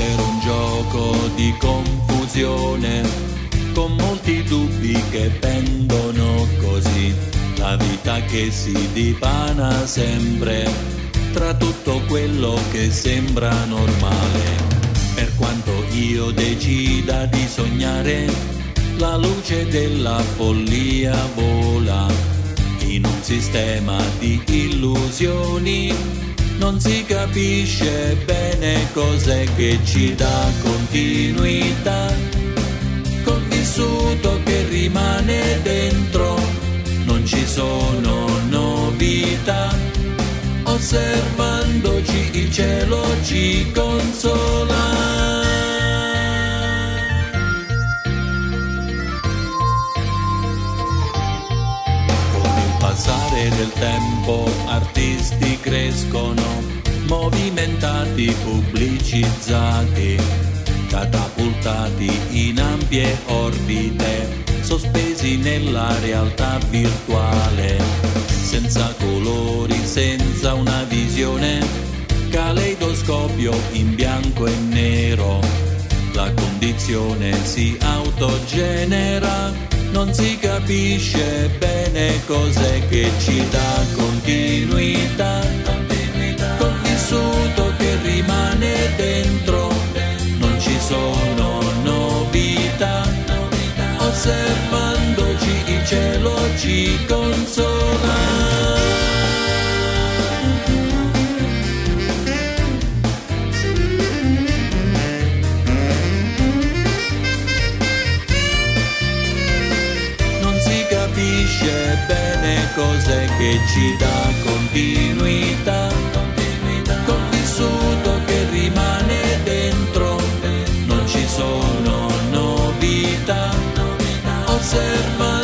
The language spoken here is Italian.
vivere un gioco di confusione, con molti dubbi che pendono così, la vita che si dipana sempre tra tutto quello che sembra normale. Per quanto io decida di sognare, la luce della follia vola in un sistema di illusioni. Non si capisce bene cos'è che ci dà continuità, col vissuto che rimane dentro non ci sono novità. Osservandoci il cielo ci consola. Passare del tempo artisti crescono, movimentati, pubblicizzati, catapultati in ampie orbite, sospesi nella realtà virtuale, senza colori, senza una visione, caleidoscopio in bianco e nero, la condizione si autogenera. Non si capisce bene cos'è che ci dà continuità, col vissuto che rimane dentro non ci sono novità. Osservandoci il cielo ci consola. Capisce bene cos'è che ci dà continuità, col vissuto che rimane dentro non ci sono novità. Osserva